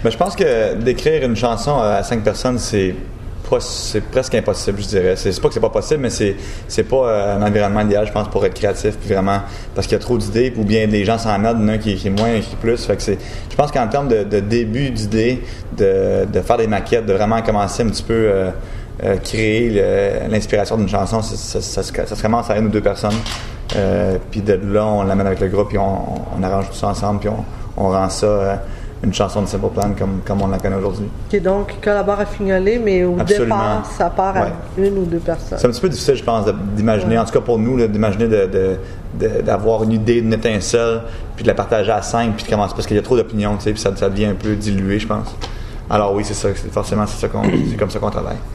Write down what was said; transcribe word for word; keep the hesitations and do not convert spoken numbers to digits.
Mais je pense que d'écrire une chanson à cinq personnes, c'est pas, c'est presque impossible, je dirais. C'est, c'est pas que c'est pas possible, mais c'est, c'est pas euh, un environnement idéal, je pense, pour être créatif, puis vraiment, parce qu'il y a trop d'idées, ou bien les gens s'en mettent, d'un qui écrit moins, un qui écrit plus. Fait que c'est, je pense qu'en termes de, de début d'idées, de, de faire des maquettes, de vraiment commencer un petit peu euh, euh, créer le, l'inspiration d'une chanson, ça, ça, ça, ça, ça se commence à une ou deux personnes. Euh, puis de là, on l'amène avec le groupe, puis on, on arrange tout ça ensemble, puis on, on rend ça euh, une chanson de Simple Plan comme, comme on la connaît aujourd'hui. Qui donc collabore à Fignolet, mais au Absolument. départ, ça part à Ouais. une ou deux personnes. C'est un petit peu difficile, je pense, de, d'imaginer, ouais. en tout cas pour nous, là, d'imaginer de, de, de, d'avoir une idée, une étincelle, puis de la partager à cinq, puis de commencer, parce qu'il y a trop d'opinions, tu sais, puis ça, ça devient un peu dilué, je pense. Alors oui, c'est ça, c'est, forcément, c'est, ça qu'on, c'est comme ça qu'on travaille.